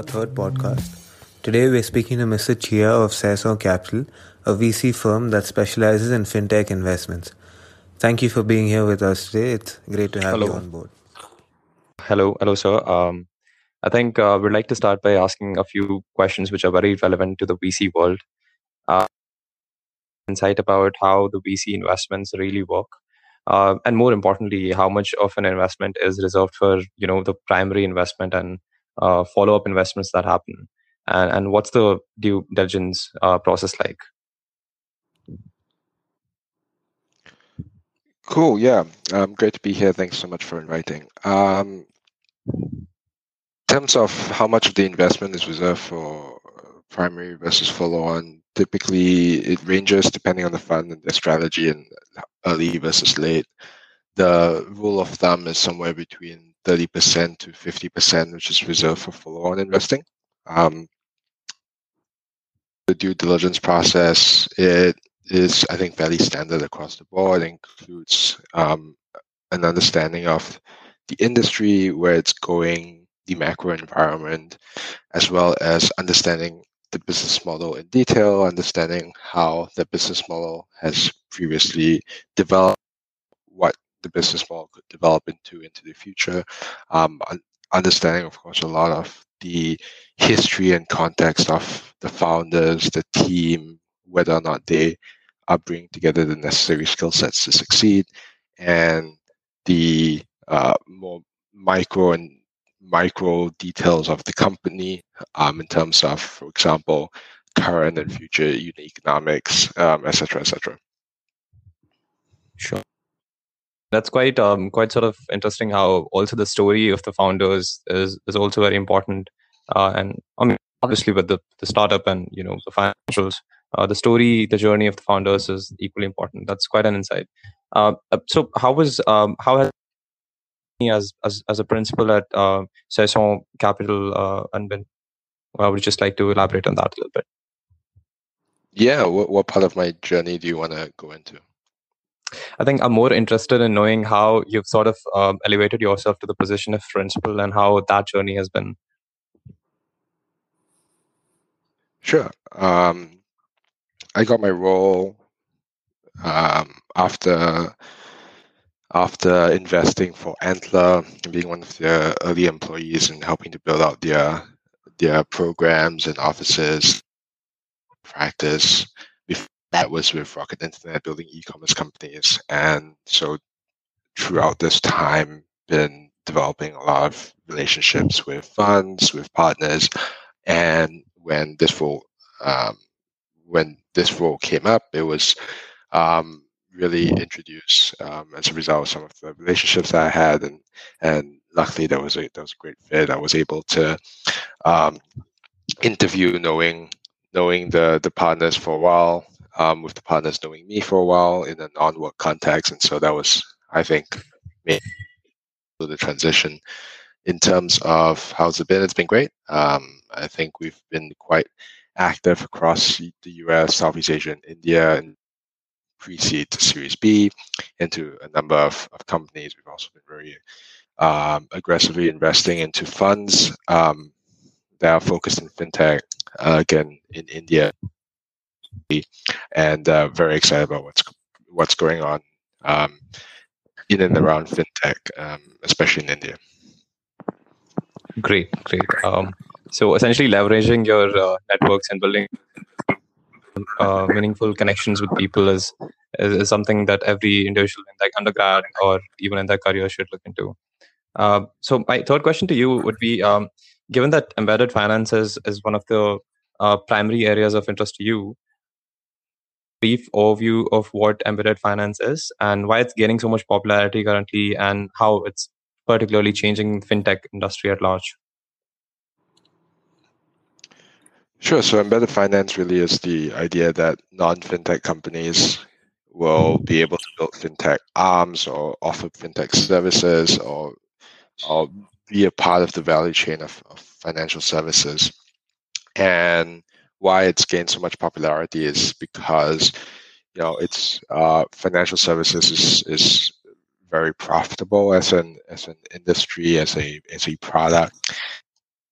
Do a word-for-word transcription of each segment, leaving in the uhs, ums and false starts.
our third podcast. Today we're speaking to Mister Chia of Saison Capital, a V C firm that specializes in fintech investments. Thank you for being here with us today. It's great to have Hello. you on board. Hello, hello, sir. Um, I think uh, we'd like to start by asking a few questions which are very relevant to the V C world. Uh, insight about how the V C investments really work, uh, and more importantly, how much of an investment is reserved for you know the primary investment and uh, follow-up investments that happen, and and what's the due diligence uh, process like? Cool. Yeah. Um, great to be here. Thanks so much for inviting. Um, in terms of how much of the investment is reserved for primary versus follow-on, typically it ranges depending on the fund and their strategy and early versus late. The rule of thumb is somewhere between thirty percent to fifty percent, which is reserved for follow-on investing. Um, the due diligence process, it is, I think, fairly standard across the board. It includes um, an understanding of the industry, where it's going, the macro environment, as well as understanding the business model in detail, understanding how the business model has previously developed, what the business model could develop into into the future, um, understanding, of course, a lot of the history and context of the founders, the team, whether or not they are bringing together the necessary skill sets to succeed, and the uh, more micro and micro details of the company um, in terms of, for example, current and future unit economics, um, et cetera, et cetera. Sure. That's quite um, quite sort of interesting how also the story of the founders is, is also very important. Uh, and I mean, obviously with the, the startup and, you know, the financials, uh, the story, the journey of the founders is equally important. That's quite an insight. Uh, so how was, um, how has as, as, as a principal at uh, Saison Capital uh, and been, I would just like to elaborate on that a little bit. Yeah, what, what part of my journey do you want to go into? I think I'm more interested in knowing how you've sort of um, elevated yourself to the position of principal and how that journey has been. Sure. Um, I got my role um, after after investing for Antler, being one of their early employees and helping to build out their their programs and offices, practice. Before that was with Rocket Internet, building e-commerce companies, and so throughout this time, been developing a lot of relationships with funds, with partners, and when this role um, when this role came up, it was um, really introduced um, as a result of some of the relationships that I had, and and luckily that was a that was a great fit. I was able to um, interview knowing knowing the the partners for a while, um, with the partners knowing me for a while in a non-work context, and so that was, I think, made the transition. In terms of how's it been, it's been great. Um, I think we've been quite active across the U S, Southeast Asia, and India, and pre-seed to Series B into a number of, of companies. We've also been very um, aggressively investing into funds um, that are focused in fintech, uh, again, in India, and uh, very excited about what's what's going on um, in and around fintech, um, especially in India. Great, great. Um, so essentially leveraging your uh, networks and building uh, meaningful connections with people is, is is something that every individual in like undergrad or even in their career should look into. Uh, so my third question to you would be, um, given that embedded finance is, is one of the uh, primary areas of interest to you, brief overview of what embedded finance is and why it's gaining so much popularity currently and how it's particularly changing fintech industry at large. Sure. So embedded finance really is the idea that non-fintech companies will be able to build fintech arms or offer fintech services or, or be a part of the value chain of, of financial services. And why it's gained so much popularity is because, you know, it's uh, financial services is, is very profitable as an as an industry, as a as a product.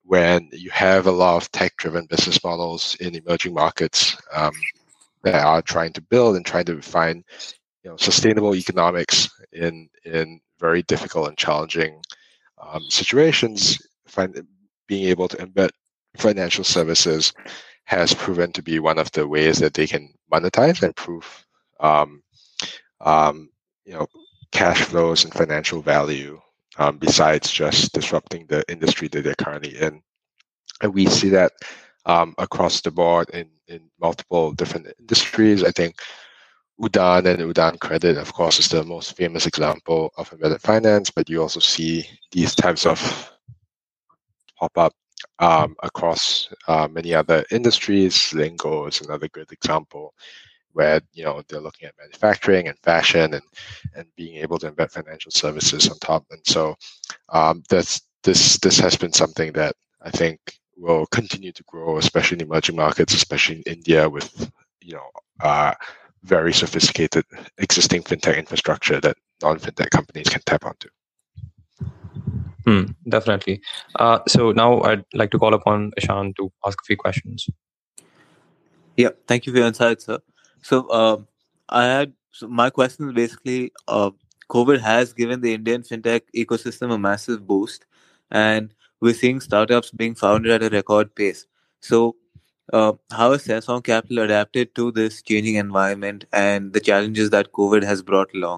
when you have a lot of tech-driven business models in emerging markets um, that are trying to build and trying to find, you know, sustainable economics in in very difficult and challenging um, situations, find being able to embed financial services has proven to be one of the ways that they can monetize and prove, um, um, you know, cash flows and financial value. Um, besides just disrupting the industry that they're currently in, and we see that um, across the board in in multiple different industries. I think Udaan and Udaan Credit, of course, is the most famous example of embedded finance, but you also see these types of pop up um, across uh, many other industries. Lingo is another good example where, you know, they're looking at manufacturing and fashion and and being able to embed financial services on top. And so um, that's this this has been something that I think will continue to grow, especially in emerging markets, especially in India, with, you know, uh, very sophisticated existing fintech infrastructure that non-fintech companies can tap onto. Hmm, definitely. Uh, so now I'd like to call upon Ishan to ask a few questions. Yeah, thank you for your insight, sir. So, um, I had so my question is basically, uh, COVID has given the Indian fintech ecosystem a massive boost, and we're seeing startups being founded at a record pace. So, uh, how has Sesson Capital adapted to this changing environment and the challenges that COVID has brought along?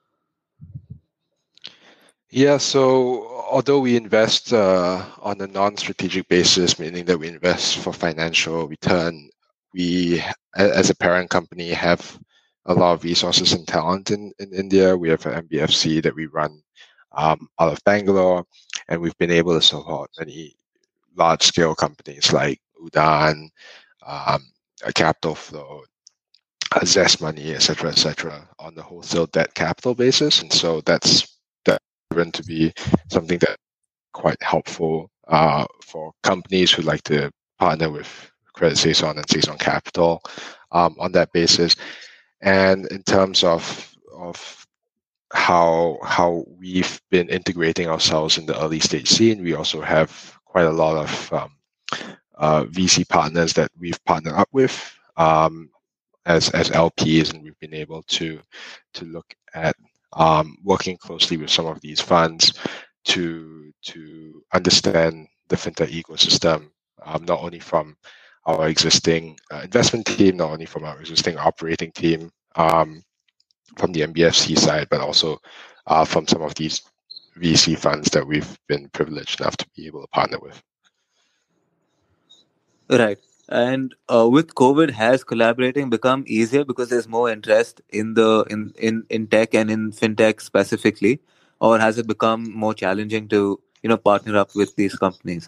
Yeah, so although we invest uh, on a non-strategic basis, meaning that we invest for financial return, we, as a parent company, have a lot of resources and talent in, in India. We have an M B F C that we run um, out of Bangalore, and we've been able to support many large-scale companies like Udaan, um, Capital Flow, Zest Money, et cetera, et cetera, on the wholesale debt capital basis. And so that's that proven to be something that quite helpful uh, for companies who like to partner with Credit Saison and Saison Capital um, on that basis. And in terms of of how how we've been integrating ourselves in the early stage scene, we also have quite a lot of um, uh, V C partners that we've partnered up with um, as as L Ps, and we've been able to to look at um, working closely with some of these funds to to understand the fintech ecosystem, um, not only from our existing uh, investment team, not only from our existing operating team, um, from the M B F C side, but also uh, from some of these V C funds that we've been privileged enough to be able to partner with. Right. And uh, with COVID, has collaborating become easier because there's more interest in the in, in, in tech and in fintech specifically, or has it become more challenging to, you know, partner up with these companies?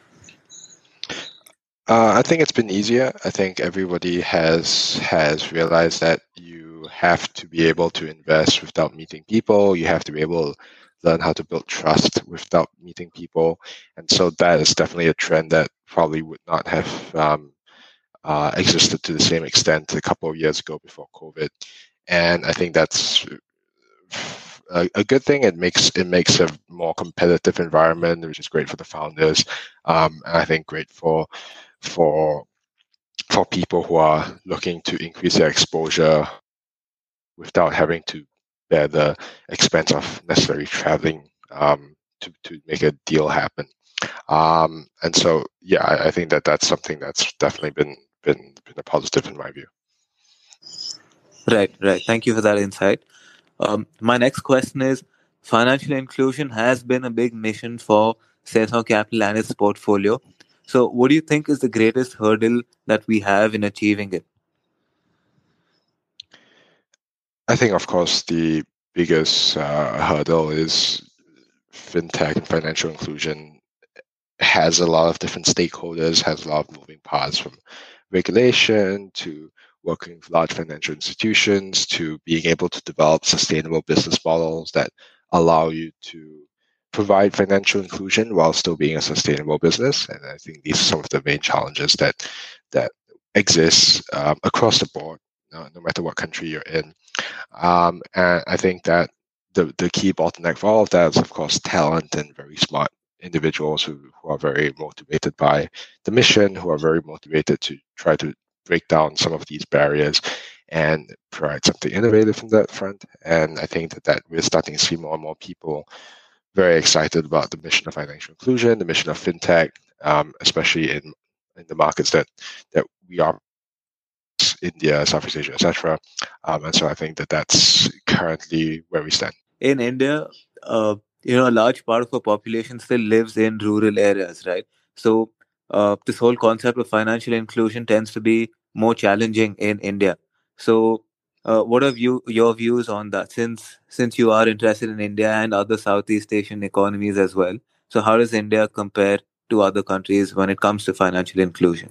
Uh, I think it's been easier. I think everybody has has realized that you have to be able to invest without meeting people. You have to be able to learn how to build trust without meeting people, and so that is definitely a trend that probably would not have um, uh, existed to the same extent a couple of years ago before COVID. And I think that's a, a good thing. It makes it makes a more competitive environment, which is great for the founders, um, and I think great for for for people who are looking to increase their exposure without having to bear the expense of necessarily traveling um, to to make a deal happen. Um, and so, yeah, I, I think that that's something that's definitely been been been a positive in my view. Right, right. Thank you for that insight. Um, my next question is, financial inclusion has been a big mission for Sesson Capital and its portfolio. So, what do you think is the greatest hurdle that we have in achieving it? I think, of course, the biggest uh, hurdle is fintech and financial inclusion has a lot of different stakeholders, has a lot of moving parts, from regulation to working with large financial institutions to being able to develop sustainable business models that allow you to provide financial inclusion while still being a sustainable business. And I think these are some of the main challenges that that exist um, across the board, no, no matter what country you're in. Um, and I think that the, the key bottleneck for all of that is, of course, talent and very smart individuals who, who are very motivated by the mission, who are very motivated to try to break down some of these barriers and provide something innovative in that front. And I think that, that we're starting to see more and more people very excited about the mission of financial inclusion, the mission of fintech, um, especially in in the markets that that we are, India, Southeast Asia, et cetera. Um, and so I think that that's currently where we stand. In India, uh, you know, a large part of our population still lives in rural areas, right? So uh, this whole concept of financial inclusion tends to be more challenging in India. So, uh, what are you your views on that? Since since you are interested in India and other Southeast Asian economies as well, so how does India compare to other countries when it comes to financial inclusion?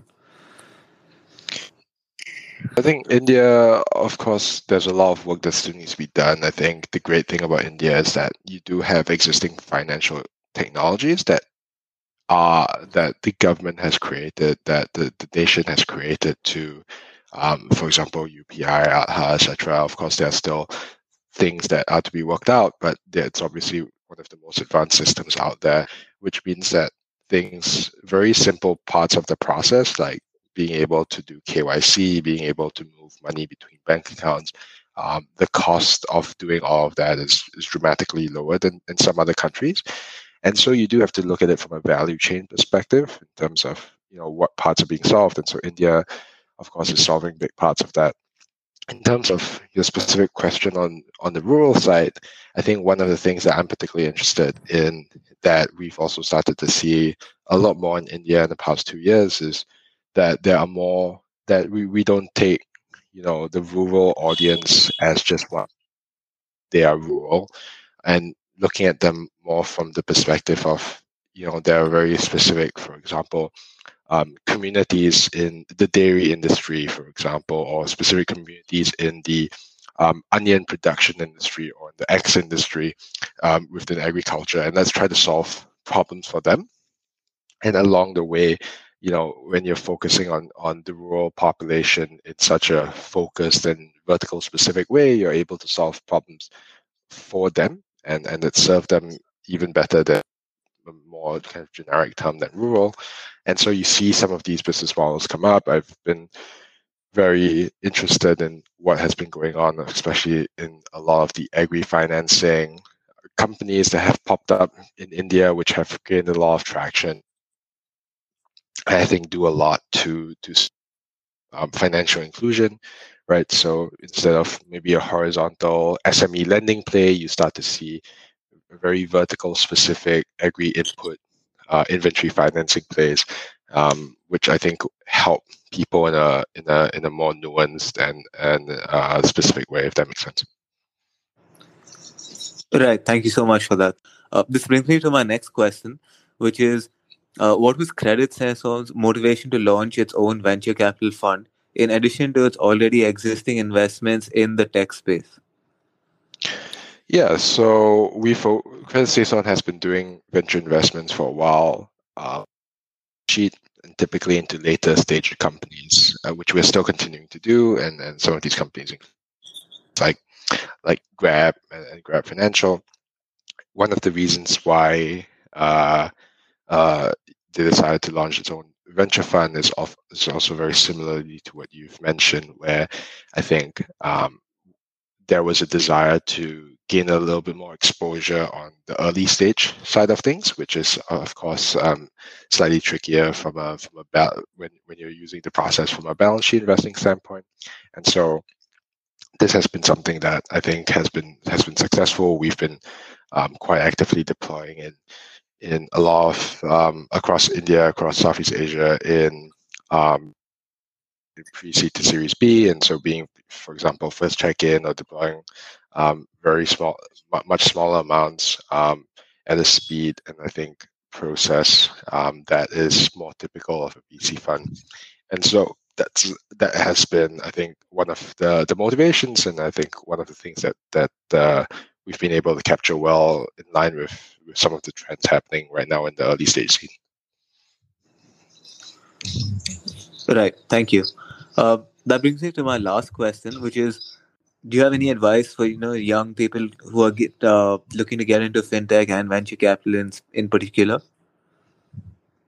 I think India, of course, there's a lot of work that still needs to be done. I think the great thing about India is that you do have existing financial technologies that are that the government has created, that the, the nation has created to, um, for example, U P I, Aadhaar, et cetera. Of course, there are still things that are to be worked out, but it's obviously one of the most advanced systems out there, which means that things, very simple parts of the process, like being able to do K Y C, being able to move money between bank accounts, um, the cost of doing all of that is, is dramatically lower than in some other countries. And so you do have to look at it from a value chain perspective in terms of, you know, what parts are being solved. And so India, of course, is solving big parts of that. In terms of your specific question on, on the rural side, I think one of the things that I'm particularly interested in that we've also started to see a lot more in India in the past two years is that there are more, that we, we don't take, you know, the rural audience as just one. They are rural, and looking at them more from the perspective of, you know, there are very specific, for example, Um, communities in the dairy industry, for example, or specific communities in the um, onion production industry or in the eggs industry um, within agriculture, and let's try to solve problems for them. And along the way, you know, when you're focusing on on the rural population in such a focused and vertical specific way, you're able to solve problems for them and and that serve them even better than a more kind of generic term than rural. And so you see some of these business models come up. I've been very interested in what has been going on, especially in a lot of the agri-financing companies that have popped up in India, which have gained a lot of traction. I think do a lot to to um, financial inclusion, right? So instead of maybe a horizontal S M E lending play, you start to see a very vertical specific agri input uh, inventory financing plays, um, which I think help people in a in a in a more nuanced and and uh, specific way, if that makes sense. Right. Thank you so much for that. Uh, this brings me to my next question, which is, uh, what was Credit Sense's motivation to launch its own venture capital fund in addition to its already existing investments in the tech space? Yeah, so we Credit Sense has been doing venture investments for a while, uh, sheet and typically into later stage companies, uh, which we're still continuing to do, and, and some of these companies like like Grab and, and Grab Financial. One of the reasons why uh, uh, they decided to launch its own venture fund is, off, is also very similarly to what you've mentioned, where I think um, there was a desire to gain a little bit more exposure on the early stage side of things, which is of course um, slightly trickier from a from a ba- when when you're using the process from a balance sheet investing standpoint. And so this has been something that I think has been has been successful. We've been um, quite actively deploying in in a lot of um, across India, across Southeast Asia, in um, pre-seed to Series B, and so being, for example, first check-in or deploying um, very small, much smaller amounts um, at a speed and I think process um, that is more typical of a V C fund. And so that's that has been, I think, one of the the motivations, and I think one of the things that that uh, we've been able to capture well in line with, with some of the trends happening right now in the early stage scene. Right. Thank you. Uh, that brings me to my last question, which is, do you have any advice for you know young people who are get, uh, looking to get into fintech and venture capital in, in particular?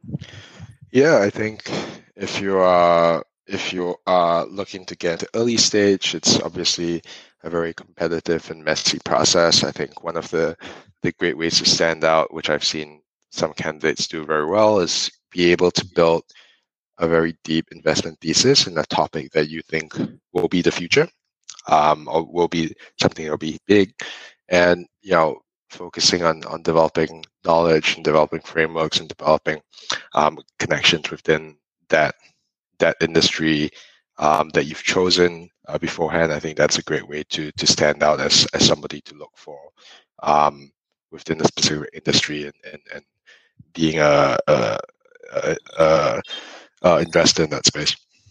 Yeah, I think if you are if you are looking to get into early stage, it's obviously a very competitive and messy process. I think one of the the great ways to stand out, which I've seen some candidates do very well, is be able to build a very deep investment thesis in a topic that you think will be the future, um, or will be something that will be big, and you know, focusing on on developing knowledge and developing frameworks and developing um, connections within that that industry um, that you've chosen uh, beforehand. I think that's a great way to to stand out as as somebody to look for um, within a specific industry, and and, and being a, a, a, a, a investor in that space.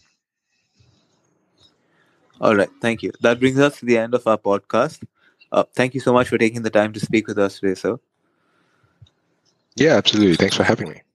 All right, thank you. That brings us to the end of our podcast. Uh, thank you so much for taking the time to speak with us today, sir. Yeah, absolutely. Thanks for having me.